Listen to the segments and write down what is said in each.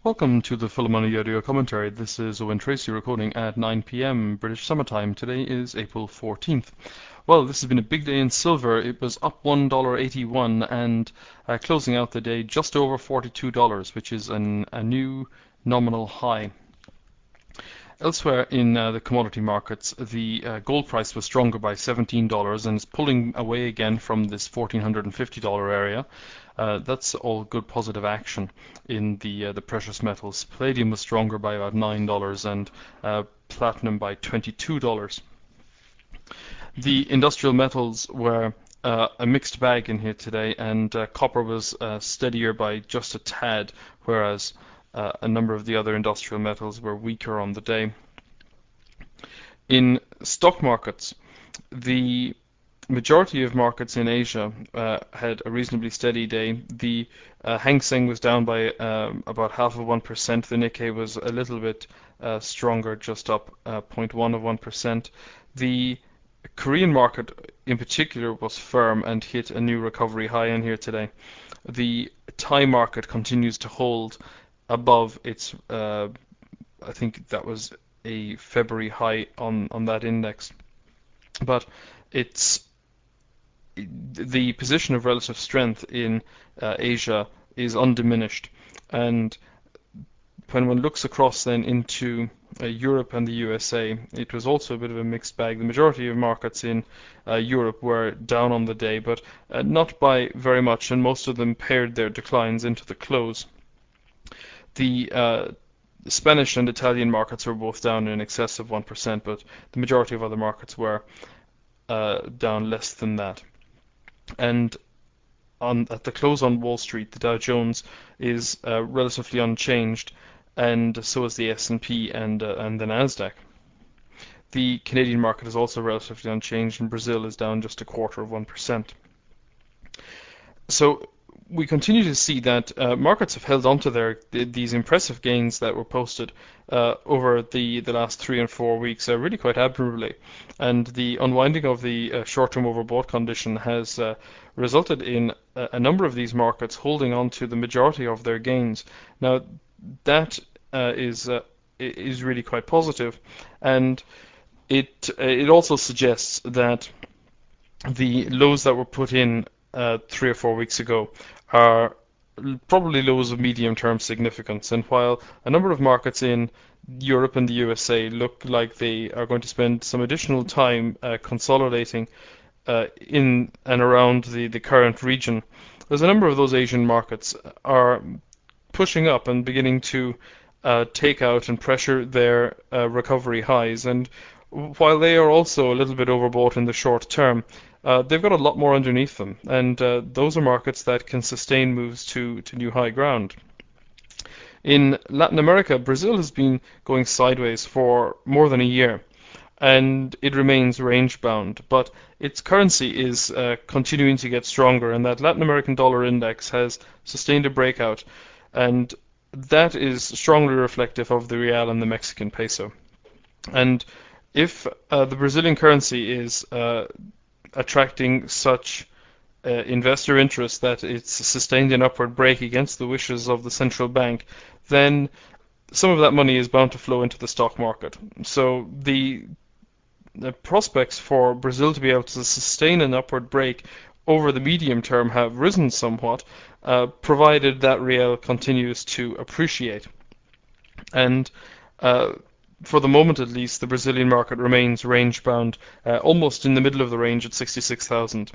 Welcome to the Full Money Audio Commentary. This is Owen Tracy recording at 9 p.m. British Summertime. Today is April 14th. Well, this has been a big day in silver. It was up $1.81 and closing out the day just over $42, which is a new nominal high. Elsewhere in the commodity markets, the gold price was stronger by $17 and is pulling away again from this $1,450 area. That's all good positive action in the precious metals. Palladium was stronger by about $9 and platinum by $22. The industrial metals were a mixed bag in here today, and copper was steadier by just a tad, whereas a number of the other industrial metals were weaker on the day. In stock markets, the majority of markets in Asia had a reasonably steady day. The Hang Seng was down by about 0.5%. The Nikkei was a little bit stronger, just up 0.1%. The Korean market in particular was firm and hit a new recovery high in here today. The Thai market continues to hold above its, I think that was a February high on that index. But it's the position of relative strength in Asia is undiminished, and when one looks across then into Europe and the USA, it was also a bit of a mixed bag. The majority of markets in Europe were down on the day, but not by very much, and most of them pared their declines into the close. The Spanish and Italian markets were both down in excess of 1%, but the majority of other markets were down less than that. And at the close on Wall Street, the Dow Jones is relatively unchanged, and so is the S&P and the Nasdaq. The Canadian market is also relatively unchanged, and Brazil is down just 0.25%. So we continue to see that markets have held on to these impressive gains that were posted over the last 3 and 4 weeks really quite admirably. And the unwinding of the short-term overbought condition has resulted in a number of these markets holding on to the majority of their gains. Now, that is really quite positive, and it also suggests that the lows that were put in 3 or 4 weeks ago are probably lows of medium-term significance. And while a number of markets in Europe and the USA look like they are going to spend some additional time consolidating in and around the current region, there's a number of those Asian markets are pushing up and beginning to take out and pressure their recovery highs. And while they are also a little bit overbought in the short term, they've got a lot more underneath them, and those are markets that can sustain moves to new high ground. In Latin America, Brazil has been going sideways for more than a year, and it remains range-bound, but its currency is continuing to get stronger, and that Latin American dollar index has sustained a breakout, and that is strongly reflective of the real and the Mexican peso. And if the Brazilian currency is attracting such investor interest that it's sustained an upward break against the wishes of the central bank, then some of that money is bound to flow into the stock market. So the prospects for Brazil to be able to sustain an upward break over the medium term have risen somewhat, provided that real continues to appreciate. And for the moment at least, the Brazilian market remains range-bound, almost in the middle of the range at 66,000.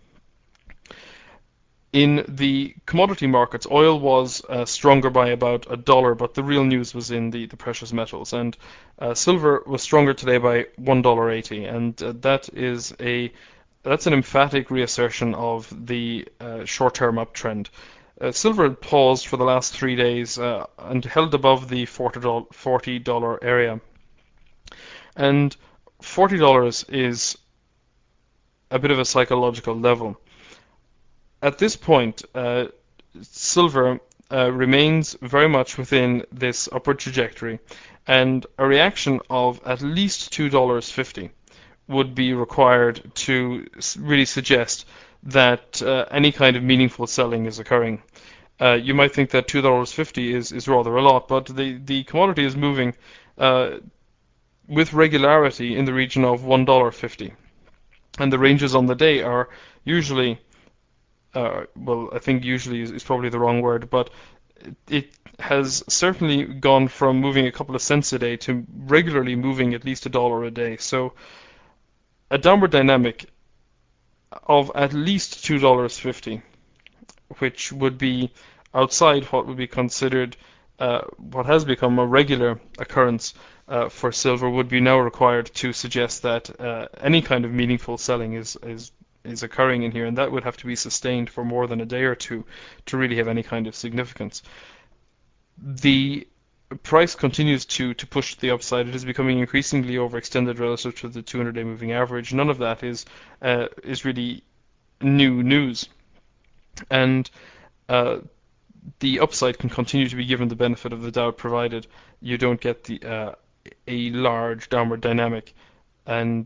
In the commodity markets, oil was stronger by about $1, but the real news was in the precious metals. And silver was stronger today by $1.80, and that's an emphatic reassertion of the short-term uptrend. Silver had paused for the last 3 days and held above the $40 area. And $40 is a bit of a psychological level. At this point, silver remains very much within this upward trajectory, and a reaction of at least $2.50 would be required to really suggest that any kind of meaningful selling is occurring. You might think that $2.50 is rather a lot, but the commodity is moving uh, with regularity in the region of $1.50. And the ranges on the day are usually, well, I think usually is probably the wrong word, but it has certainly gone from moving a couple of cents a day to regularly moving at least $1 a day. So a downward dynamic of at least $2.50, which would be outside what would be considered what has become a regular occurrence for silver, would be now required to suggest that any kind of meaningful selling is occurring in here, and that would have to be sustained for more than a day or two to really have any kind of significance. The price continues to push to the upside. It is becoming increasingly overextended relative to the 200-day moving average. None of that is really new news, and uh, the upside can continue to be given the benefit of the doubt, provided you don't get a large downward dynamic. And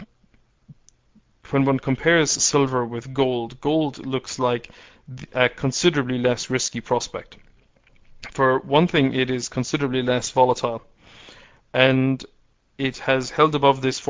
when one compares silver with gold, gold looks like a considerably less risky prospect. For one thing, it is considerably less volatile, and it has held above this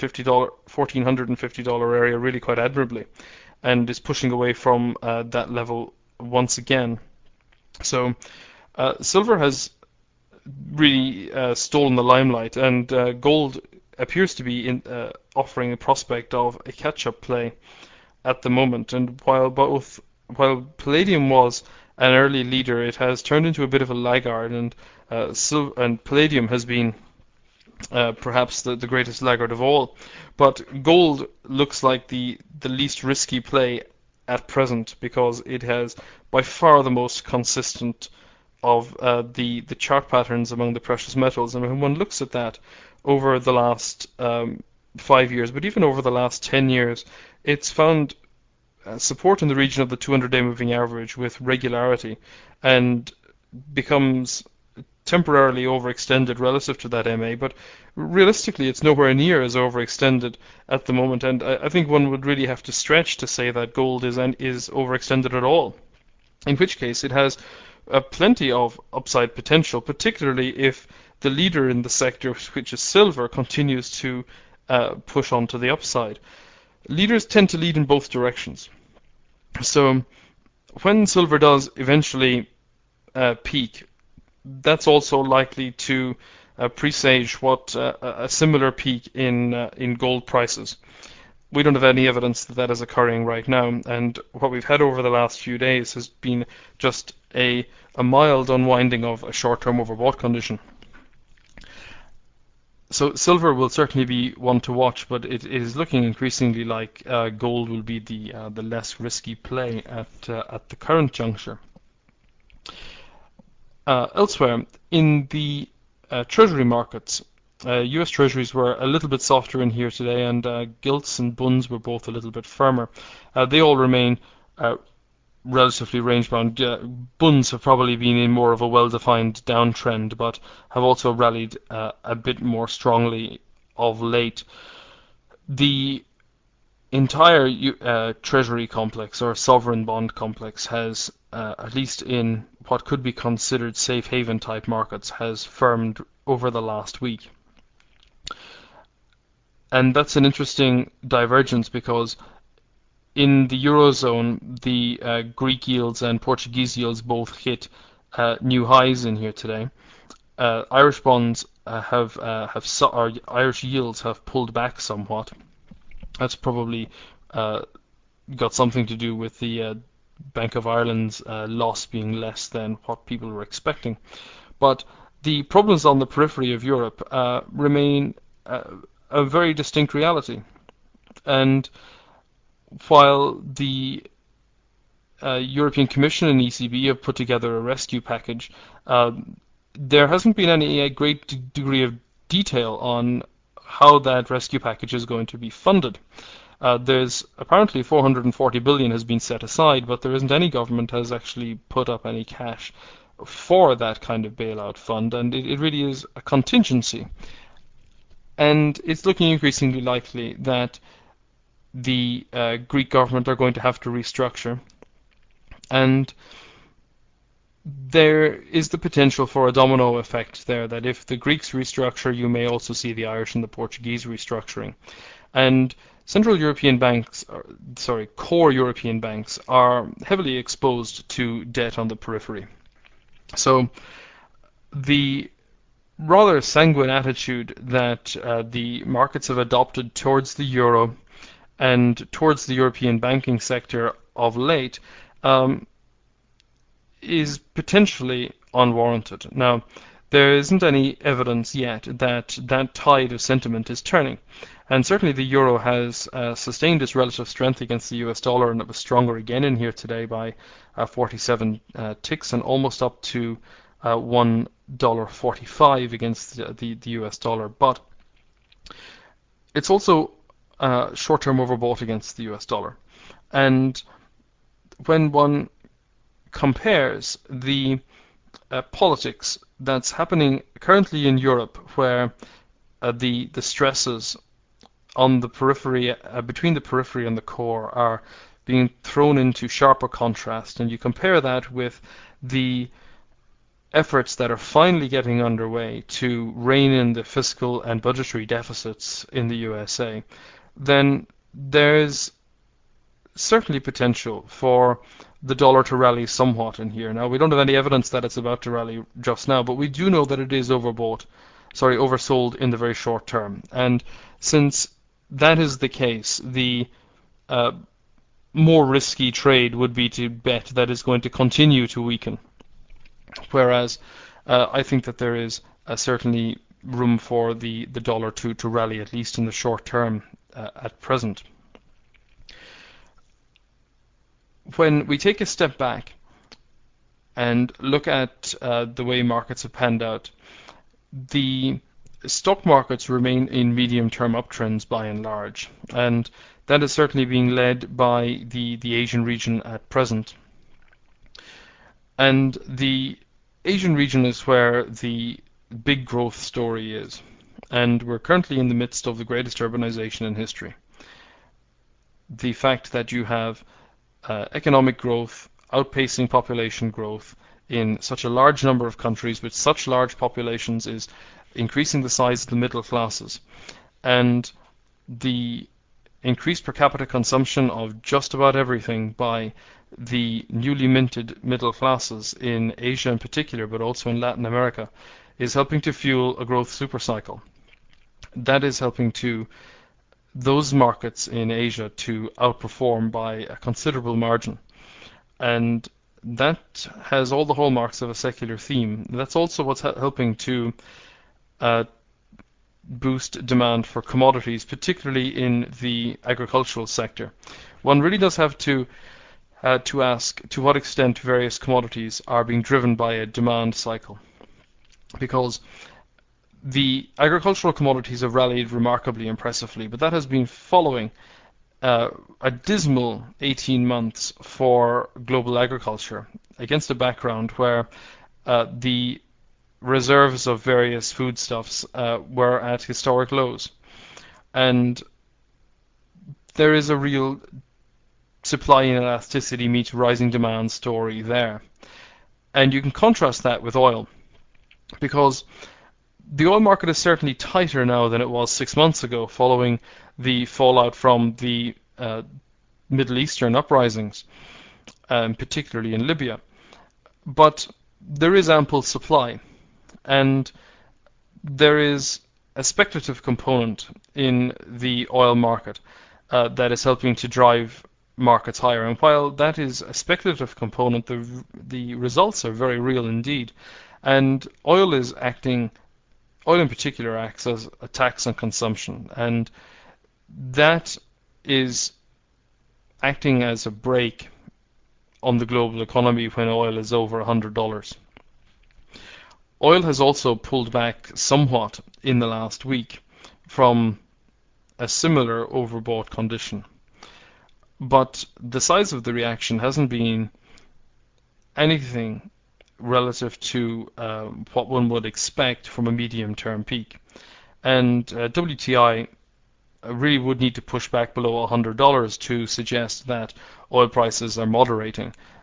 $1,450 area really quite admirably, and is pushing away from that level once again. So silver has really stolen the limelight, and gold appears to be offering a prospect of a catch-up play at the moment. And while palladium was an early leader, it has turned into a bit of a laggard, and and palladium has been perhaps the greatest laggard of all. But gold looks like the least risky play at present, because it has by far the most consistent of the chart patterns among the precious metals. And when one looks at that over the last 5 years, but even over the last 10 years, it's found support in the region of the 200-day moving average with regularity, and becomes temporarily overextended relative to that MA, but realistically it's nowhere near as overextended at the moment, and I think one would really have to stretch to say that gold is overextended at all, in which case it has plenty of upside potential, particularly if the leader in the sector, which is silver, continues to push on to the upside. Leaders tend to lead in both directions. So when silver does eventually peak, that's also likely to presage what a similar peak in gold prices. We don't have any evidence that that is occurring right now, and what we've had over the last few days has been just a mild unwinding of a short-term overbought condition. So silver will certainly be one to watch, but it is looking increasingly like gold will be the less risky play at the current juncture. Elsewhere, in the treasury markets, US Treasuries were a little bit softer in here today, and gilts and bunds were both a little bit firmer. They all remain relatively range-bound. Bunds have probably been in more of a well-defined downtrend, but have also rallied a bit more strongly of late. The entire Treasury complex, or sovereign bond complex, has, at least in what could be considered safe haven type markets, has firmed over the last week. And that's an interesting divergence, because in the Eurozone, the Greek yields and Portuguese yields both hit new highs in here today. Irish bonds or Irish yields have pulled back somewhat. That's probably got something to do with the Bank of Ireland's loss being less than what people were expecting. But the problems on the periphery of Europe remain a very distinct reality. And while the European Commission and ECB have put together a rescue package, there hasn't been any great degree of detail on how that rescue package is going to be funded. There's apparently 440 billion has been set aside, but there isn't any government has actually put up any cash for that kind of bailout fund, and it really is a contingency. And it's looking increasingly likely that the Greek government are going to have to restructure, and there is the potential for a domino effect there, that if the Greeks restructure, you may also see the Irish and the Portuguese restructuring. And Central European banks, core European banks, are heavily exposed to debt on the periphery. So the rather sanguine attitude that the markets have adopted towards the euro and towards the European banking sector of late is potentially unwarranted. Now, there isn't any evidence yet that that tide of sentiment is turning. And certainly the euro has sustained its relative strength against the US dollar, and it was stronger again in here today by 47 ticks and almost up to $1.45 against the US dollar. But it's also short-term overbought against the US dollar. And when one compares the politics that's happening currently in Europe, where the stresses on the periphery, between the periphery and the core, are being thrown into sharper contrast, and you compare that with the efforts that are finally getting underway to rein in the fiscal and budgetary deficits in the USA, then there's certainly potential for the dollar to rally somewhat in here. Now, we don't have any evidence that it's about to rally just now, but we do know that it is oversold in the very short term. And since that is the case, the more risky trade would be to bet that it's going to continue to weaken. Whereas I think that there is certainly room for the dollar to rally, at least in the short term at present. When we take a step back and look at the way markets have panned out, the stock markets remain in medium-term uptrends by and large, and that is certainly being led by the Asian region at present. And the Asian region is where the big growth story is, and we're currently in the midst of the greatest urbanization in history. The fact that you have economic growth outpacing population growth in such a large number of countries with such large populations is increasing the size of the middle classes, and the increased per capita consumption of just about everything by the newly minted middle classes in Asia in particular, but also in Latin America, is helping to fuel a growth supercycle. That is helping to those markets in Asia to outperform by a considerable margin. And that has all the hallmarks of a secular theme. That's also what's helping to boost demand for commodities, particularly in the agricultural sector. One really does have to ask to what extent various commodities are being driven by a demand cycle, because the agricultural commodities have rallied remarkably impressively, but that has been following a dismal 18 months for global agriculture against a background where the reserves of various foodstuffs were at historic lows. And there is a real supply inelasticity meets rising demand story there. And you can contrast that with oil, because the oil market is certainly tighter now than it was 6 months ago, following the fallout from the Middle Eastern uprisings, particularly in Libya. But there is ample supply, and there is a speculative component in the oil market that is helping to drive markets higher. And while that is a speculative component, the results are very real indeed. And oil in particular acts as a tax on consumption, and that is acting as a brake on the global economy when oil is over $100. Oil has also pulled back somewhat in the last week from a similar overbought condition, but the size of the reaction hasn't been anything relative to what one would expect from a medium-term peak. And WTI really would need to push back below $100 to suggest that oil prices are moderating.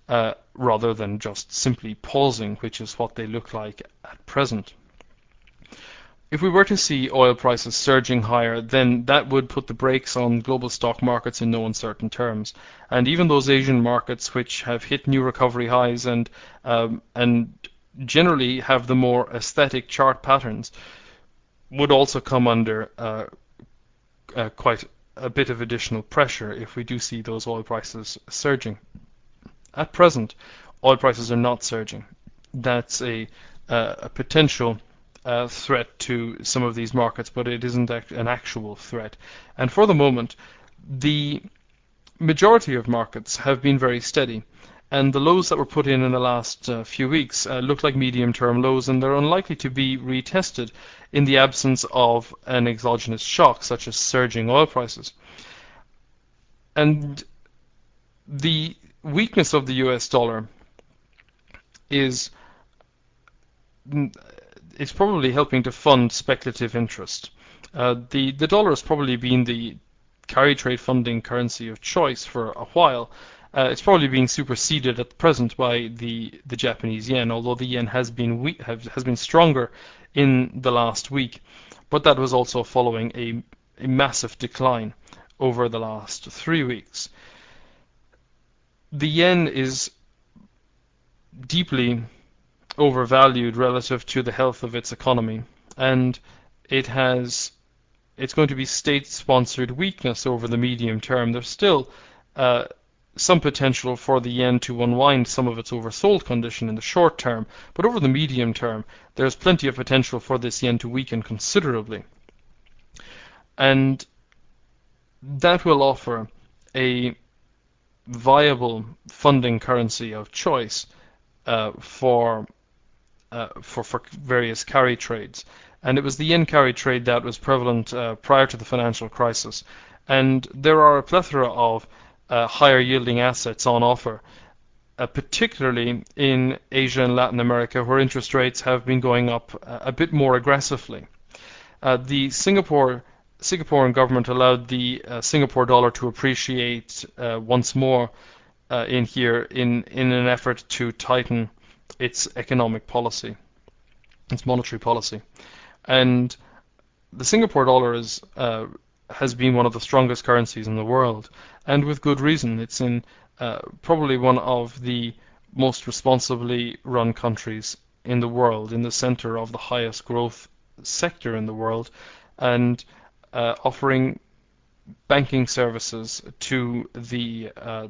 rather than just simply pausing, which is what they look like at present. If we were to see oil prices surging higher, then that would put the brakes on global stock markets in no uncertain terms. And even those Asian markets which have hit new recovery highs and generally have the more aesthetic chart patterns would also come under quite a bit of additional pressure if we do see those oil prices surging. At present, oil prices are not surging. That's a potential threat to some of these markets, but it isn't an actual threat. And for the moment, the majority of markets have been very steady. And the lows that were put in the last few weeks look like medium-term lows, and they're unlikely to be retested in the absence of an exogenous shock, such as surging oil prices. And the weakness of the US dollar is probably helping to fund speculative interest. The dollar has probably been the carry trade funding currency of choice for a while. It's probably being superseded at present by the Japanese yen, although the yen has been weak, has been stronger in the last week, but that was also following a massive decline over the last 3 weeks. The yen is deeply overvalued relative to the health of its economy, and it's going to be state-sponsored weakness over the medium term. There's still some potential for the yen to unwind some of its oversold condition in the short term, but over the medium term, there's plenty of potential for this yen to weaken considerably. And that will offer a viable funding currency of choice for various carry trades. And it was the yen carry trade that was prevalent prior to the financial crisis. And there are a plethora of higher yielding assets on offer, particularly in Asia and Latin America, where interest rates have been going up a bit more aggressively. The Singaporean government allowed the Singapore dollar to appreciate once more in here in an effort to tighten its economic policy, its monetary policy. And the Singapore dollar has been one of the strongest currencies in the world, and with good reason. It's in probably one of the most responsibly run countries in the world, in the center of the highest growth sector in the world, and offering banking services to the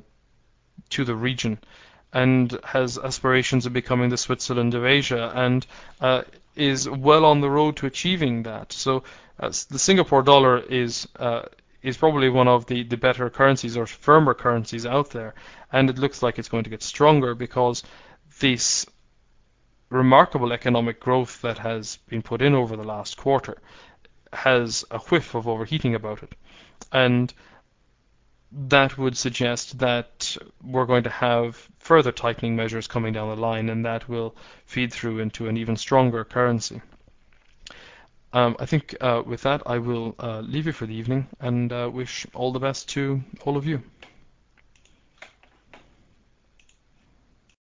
region, and has aspirations of becoming the Switzerland of Asia, and is well on the road to achieving that. So the Singapore dollar is probably one of the better currencies or firmer currencies out there, and it looks like it's going to get stronger because this remarkable economic growth that has been put in over the last quarter has a whiff of overheating about it. And that would suggest that we're going to have further tightening measures coming down the line, and that will feed through into an even stronger currency. I think with that, I will leave you for the evening and wish all the best to all of you.